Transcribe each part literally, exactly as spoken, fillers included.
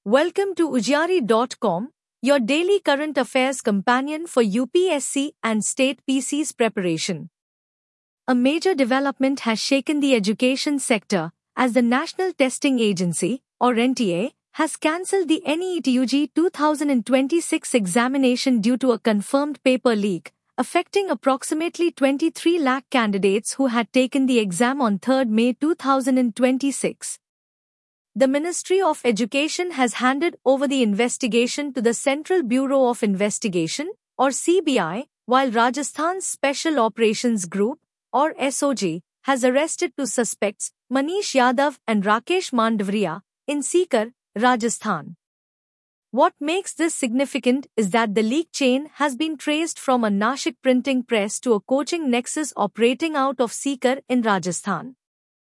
Welcome to Ujari dot com, your daily current affairs companion for U P S C and state P Cs preparation. A major development has shaken the education sector as the National Testing Agency, or N T A, has cancelled the N E T U G two thousand twenty-six examination due to a confirmed paper leak, affecting approximately twenty-three lakh candidates who had taken the exam on third May two thousand twenty-six. The Ministry of Education has handed over the investigation to the Central Bureau of Investigation, or C B I, while Rajasthan's Special Operations Group, or S O G, has arrested two suspects, Manish Yadav and Rakesh Mandavriya, in Sikar, Rajasthan. What makes this significant is that the leak chain has been traced from a Nashik printing press to a coaching nexus operating out of Sikar in Rajasthan.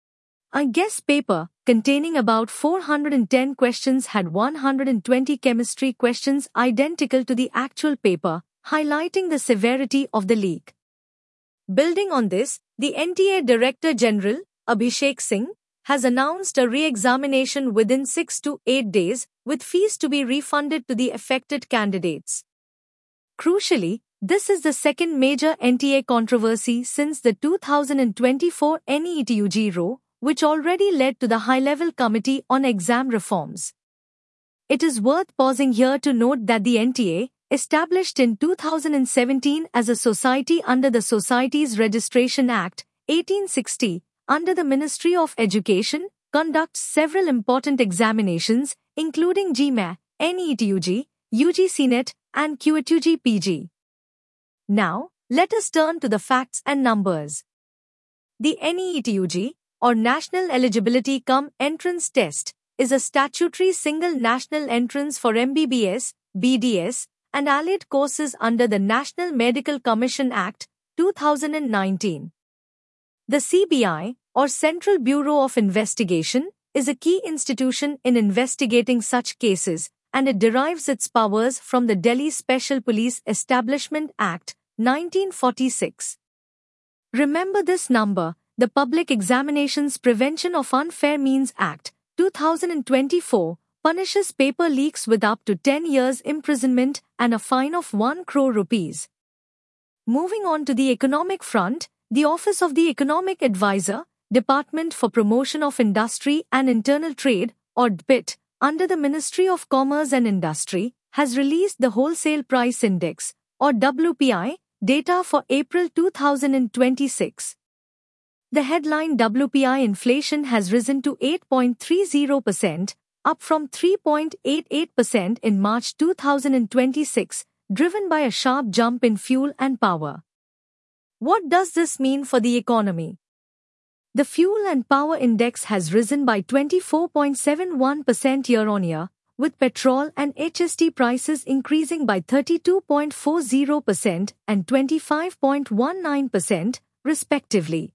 A guess paper, containing about four hundred ten questions, had one hundred twenty chemistry questions identical to the actual paper, highlighting the severity of the leak. Building on this, the N T A Director General, Abhishek Singh, has announced a re-examination within six to eight days, with fees to be refunded to the affected candidates. Crucially, this is the second major N T A controversy since the two thousand twenty-four N E T U G R O, which already led to the High-Level Committee on Exam Reforms. It is worth pausing here to note that the N T A, established in two thousand seventeen as a society under the Societies Registration Act, eighteen sixty, under the Ministry of Education, conducts several important examinations, including G M A, N E T U G, U G C Net, and Q E T U G P G. Now, let us turn to the facts and numbers. The N E T U G, or National Eligibility Cum Entrance Test, is a statutory single national entrance for M B B S, B D S, and allied courses under the National Medical Commission Act, two thousand nineteen. The C B I, or Central Bureau of Investigation, is a key institution in investigating such cases, and it derives its powers from the Delhi Special Police Establishment Act, nineteen forty-six. Remember this number: the Public Examinations Prevention of Unfair Means Act, two thousand twenty-four, punishes paper leaks with up to ten years imprisonment and a fine of one crore rupees. Moving on to the economic front, the Office of the Economic Advisor, Department for Promotion of Industry and Internal Trade, or D P I T, under the Ministry of Commerce and Industry, has released the Wholesale Price Index, or W P I, data for April two thousand twenty-six. The headline W P I inflation has risen to eight point three zero percent, up from three point eight eight percent in March two thousand twenty-six, driven by a sharp jump in fuel and power. What does this mean for the economy? The fuel and power index has risen by twenty-four point seven one percent year-on-year, with petrol and H S T prices increasing by thirty-two point four zero percent and twenty-five point one nine percent, respectively.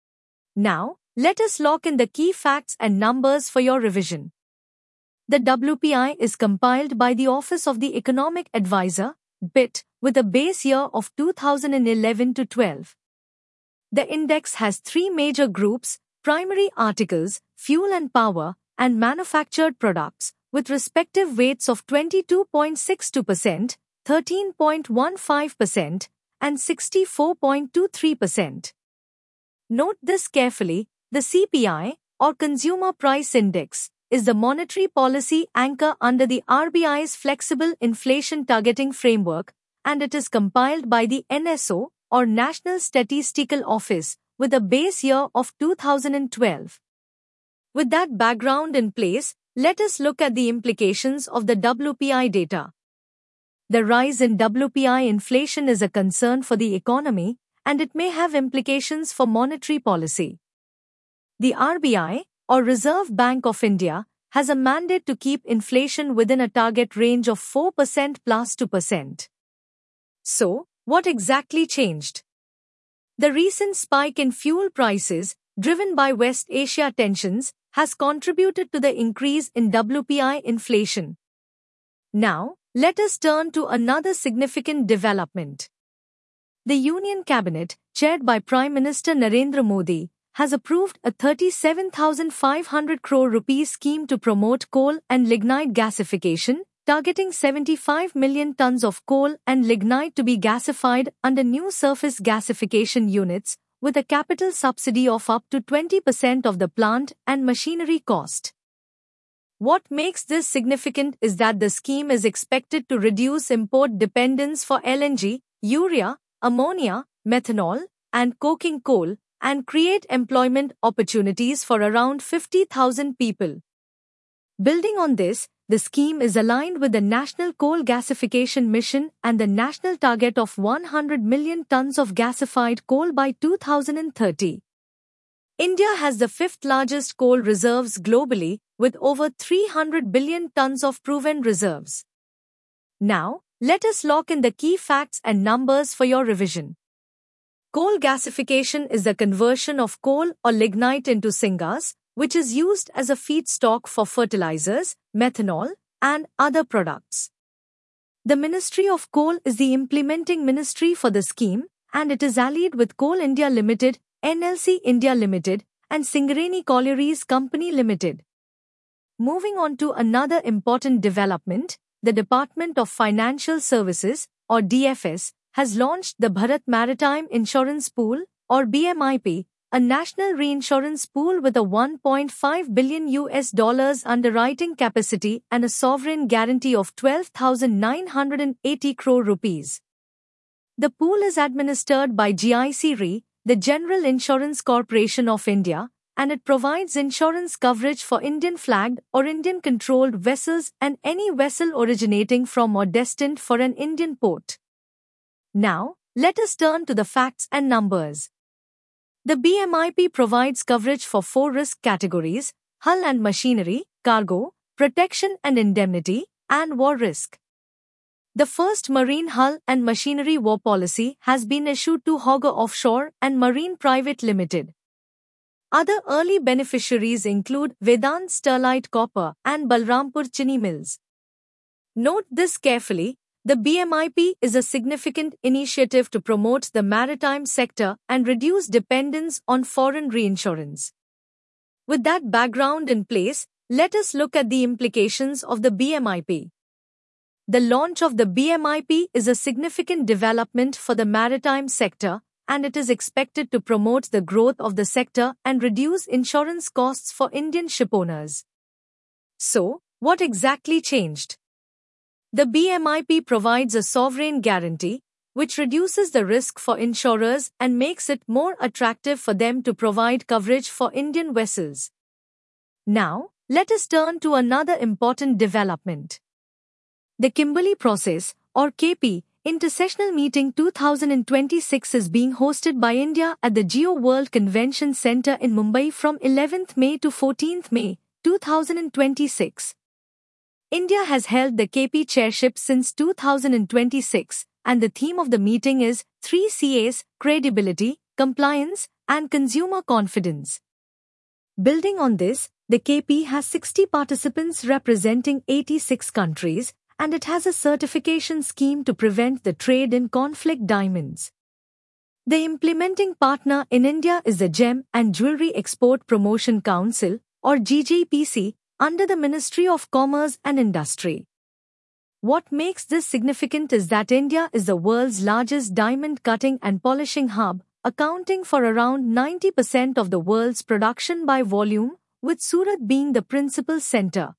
Now, let us lock in the key facts and numbers for your revision. The W P I is compiled by the Office of the Economic Advisor, D P I T, with a base year of two thousand eleven to twelve. The index has three major groups: primary articles, fuel and power, and manufactured products, with respective weights of twenty-two point six two percent, thirteen point one five percent, and sixty-four point two three percent. Note this carefully: the C P I, or Consumer Price Index, is the monetary policy anchor under the R B I's flexible inflation targeting framework, and it is compiled by the N S O, or National Statistical Office, with a base year of two thousand twelve. With that background in place, let us look at the implications of the W P I data. The rise in W P I inflation is a concern for the economy, and it may have implications for monetary policy. The R B I, or Reserve Bank of India, has a mandate to keep inflation within a target range of four percent plus two percent. So, what exactly changed? The recent spike in fuel prices, driven by West Asia tensions, has contributed to the increase in W P I inflation. Now, let us turn to another significant development. The Union Cabinet, chaired by Prime Minister Narendra Modi, has approved a thirty-seven thousand five hundred crore rupees scheme to promote coal and lignite gasification, targeting seventy-five million tons of coal and lignite to be gasified under new surface gasification units, with a capital subsidy of up to twenty percent of the plant and machinery cost. What makes this significant is that the scheme is expected to reduce import dependence for L N G, urea, ammonia, methanol, and coking coal, and create employment opportunities for around fifty thousand people. Building on this, the scheme is aligned with the National Coal Gasification Mission and the national target of one hundred million tons of gasified coal by two thousand thirty. India has the fifth largest coal reserves globally, with over three hundred billion tons of proven reserves. Now, let us lock in the key facts and numbers for your revision. Coal gasification is the conversion of coal or lignite into syngas, which is used as a feedstock for fertilizers, methanol, and other products. The Ministry of Coal is the implementing ministry for the scheme, and it is allied with Coal India Limited, N L C India Limited, and Singareni Collieries Company Limited. Moving on to another important development, the Department of Financial Services, or D F S, has launched the Bharat Maritime Insurance Pool, or B M I P, a national reinsurance pool with a one point five billion U S dollars underwriting capacity and a sovereign guarantee of twelve thousand nine hundred eighty crore rupees. The pool is administered by G I C Re, the General Insurance Corporation of India, and it provides insurance coverage for Indian-flagged or Indian-controlled vessels and any vessel originating from or destined for an Indian port. Now, let us turn to the facts and numbers. The B M I P provides coverage for four risk categories: hull and machinery, cargo, protection and indemnity, and war risk. The first marine hull and machinery war policy has been issued to Hoggar Offshore and Marine Private Limited. Other early beneficiaries include Vedant Sterlite Copper and Balrampur Chini Mills. Note this carefully. The B M I P is a significant initiative to promote the maritime sector and reduce dependence on foreign reinsurance. With that background in place, let us look at the implications of the B M I P. The launch of the B M I P is a significant development for the maritime sector, and it is expected to promote the growth of the sector and reduce insurance costs for Indian shipowners. So, what exactly changed? The B M I P provides a sovereign guarantee, which reduces the risk for insurers and makes it more attractive for them to provide coverage for Indian vessels. Now, let us turn to another important development. The Kimberley Process, or K P, Intersessional Meeting two thousand twenty-six is being hosted by India at the Geo World Convention Centre in Mumbai from eleventh May to fourteenth May, two thousand twenty-six. India has held the K P chairship since two thousand twenty-six, and the theme of the meeting is three C's: credibility, compliance, and consumer confidence. Building on this, the K P has sixty participants representing eighty-six countries, and it has a certification scheme to prevent the trade in conflict diamonds. The implementing partner in India is the Gem and Jewellery Export Promotion Council, or G J P C, under the Ministry of Commerce and Industry. What makes this significant is that India is the world's largest diamond cutting and polishing hub, accounting for around ninety percent of the world's production by volume, with Surat being the principal center.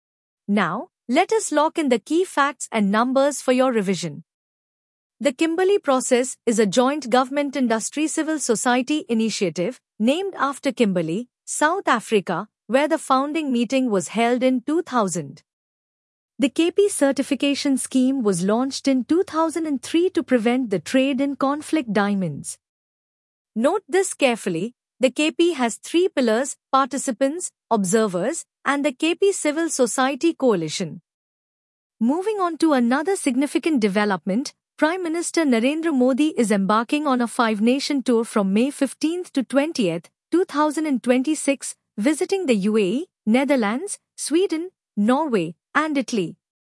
Now, let us lock in the key facts and numbers for your revision. The Kimberley Process is a joint government industry civil society initiative named after Kimberley, South Africa, where the founding meeting was held in two thousand. The K P certification scheme was launched in two thousand three to prevent the trade in conflict diamonds. Note this carefully. The K P has three pillars: participants, observers, and the K P Civil Society Coalition. Moving on to another significant development, Prime Minister Narendra Modi is embarking on a five-nation tour from May fifteenth to twentieth, two thousand twenty-six, visiting the U A E, Netherlands, Sweden, Norway, and Italy.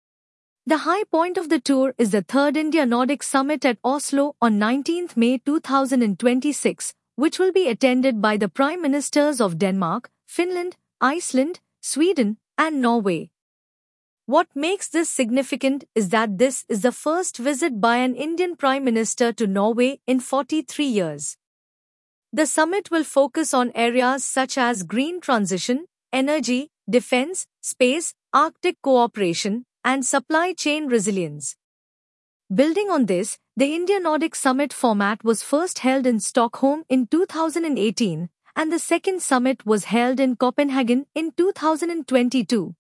The high point of the tour is the third India-Nordic Summit at Oslo on nineteenth May two thousand twenty-six, which will be attended by the Prime Ministers of Denmark, Finland, Iceland, Sweden, and Norway. What makes this significant is that this is the first visit by an Indian Prime Minister to Norway in forty-three years. The summit will focus on areas such as green transition, energy, defense, space, Arctic cooperation, and supply chain resilience. Building on this, the India-Nordic Summit format was first held in Stockholm in two thousand eighteen, and the second summit was held in Copenhagen in two thousand twenty-two.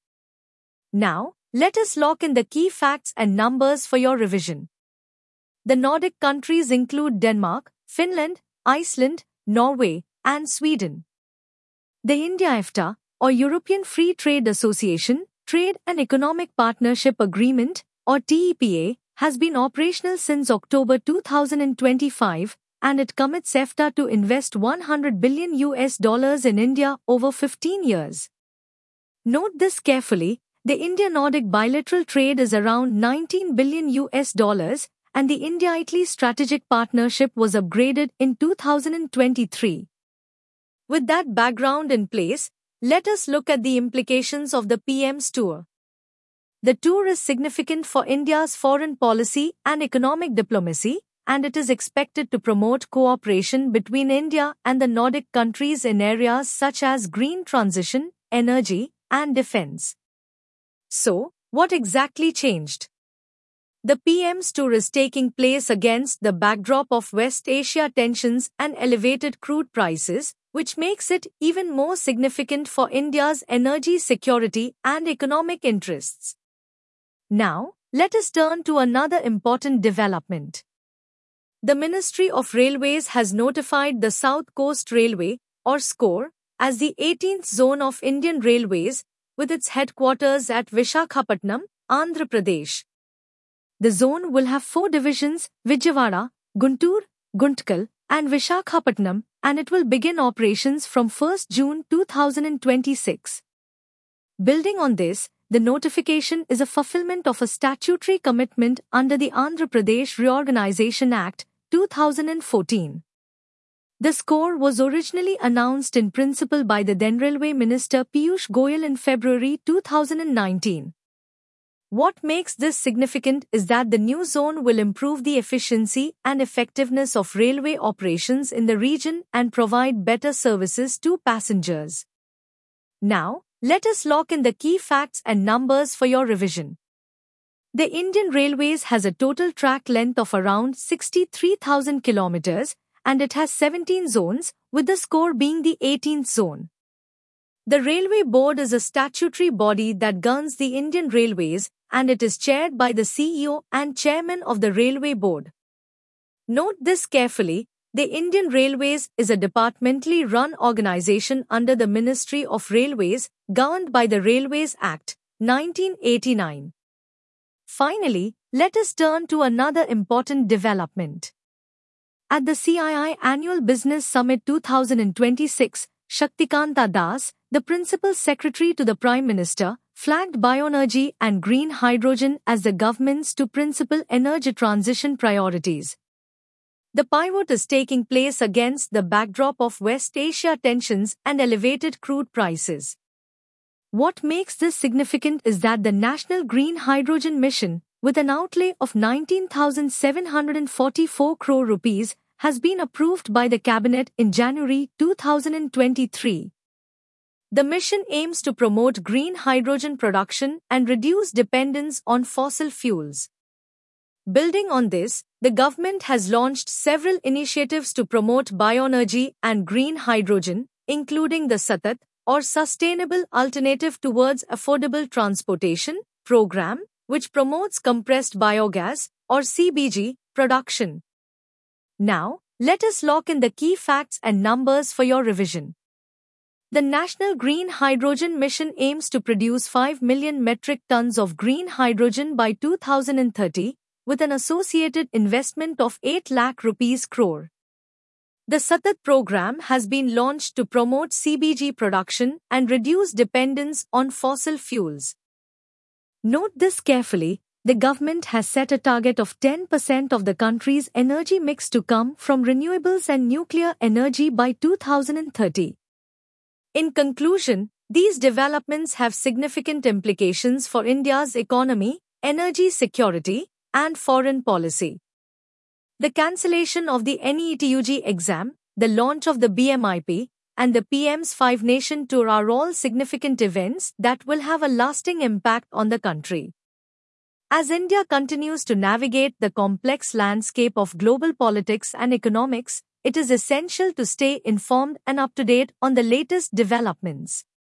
Now, let us lock in the key facts and numbers for your revision. The Nordic countries include Denmark, Finland, Iceland, Norway, and Sweden. The India-EFTA, or European Free Trade Association, Trade and Economic Partnership Agreement, or T E P A, has been operational since October two thousand twenty-five, and it commits EFTA to invest one hundred billion U S dollars in India over fifteen years. Note this carefully, the India-Nordic bilateral trade is around nineteen billion U S dollars, and the India-Italy strategic partnership was upgraded in two thousand twenty-three. With that background in place, let us look at the implications of the P M's tour. The tour is significant for India's foreign policy and economic diplomacy, and it is expected to promote cooperation between India and the Nordic countries in areas such as green transition, energy, and defense. So, what exactly changed? The P M's tour is taking place against the backdrop of West Asia tensions and elevated crude prices, which makes it even more significant for India's energy security and economic interests. Now, let us turn to another important development. The Ministry of Railways has notified the South Coast Railway, or SCORE, as the eighteenth zone of Indian Railways, with its headquarters at Visakhapatnam, Andhra Pradesh. The zone will have four divisions: Vijayawada, Guntur, Guntkal, and Visakhapatnam, and it will begin operations from first June two thousand twenty-six. Building on this, the notification is a fulfillment of a statutory commitment under the Andhra Pradesh Reorganization Act, two thousand fourteen. The SCORE was originally announced in principle by the then Railway Minister Piyush Goyal in February two thousand nineteen. What makes this significant is that the new zone will improve the efficiency and effectiveness of railway operations in the region and provide better services to passengers. Now, let us lock in the key facts and numbers for your revision. The Indian Railways has a total track length of around sixty-three thousand kilometers, and it has seventeen zones, with the SCORE being the eighteenth zone. The Railway Board is a statutory body that governs the Indian Railways, and it is chaired by the C E O and Chairman of the Railway Board. Note this carefully, the Indian Railways is a departmentally run organization under the Ministry of Railways, governed by the Railways Act, nineteen eighty-nine. Finally, let us turn to another important development. At the C I I Annual Business Summit two thousand twenty-six, Shaktikanta Das, the Principal Secretary to the Prime Minister, flagged bioenergy and green hydrogen as the government's two principal energy transition priorities. The pivot is taking place against the backdrop of West Asia tensions and elevated crude prices. What makes this significant is that the National Green Hydrogen Mission, with an outlay of nineteen thousand seven hundred forty-four crore rupees, has been approved by the Cabinet in January two thousand twenty-three. The mission aims to promote green hydrogen production and reduce dependence on fossil fuels. Building on this, the government has launched several initiatives to promote bioenergy and green hydrogen, including the SATAT, or Sustainable Alternative Towards Affordable Transportation, program, which promotes compressed biogas, or C B G, production. Now, let us lock in the key facts and numbers for your revision. The National Green Hydrogen Mission aims to produce five million metric tons of green hydrogen by two thousand thirty, with an associated investment of eight lakh rupees crore. The SATAT program has been launched to promote C B G production and reduce dependence on fossil fuels. Note this carefully, The government has set a target of ten percent of the country's energy mix to come from renewables and nuclear energy by two thousand thirty. In conclusion, these developments have significant implications for India's economy, energy security, and foreign policy. The cancellation of the NEET-U G exam, the launch of the B M I P, and the P M's Five-Nation Tour are all significant events that will have a lasting impact on the country. As India continues to navigate the complex landscape of global politics and economics, it is essential to stay informed and up to date on the latest developments.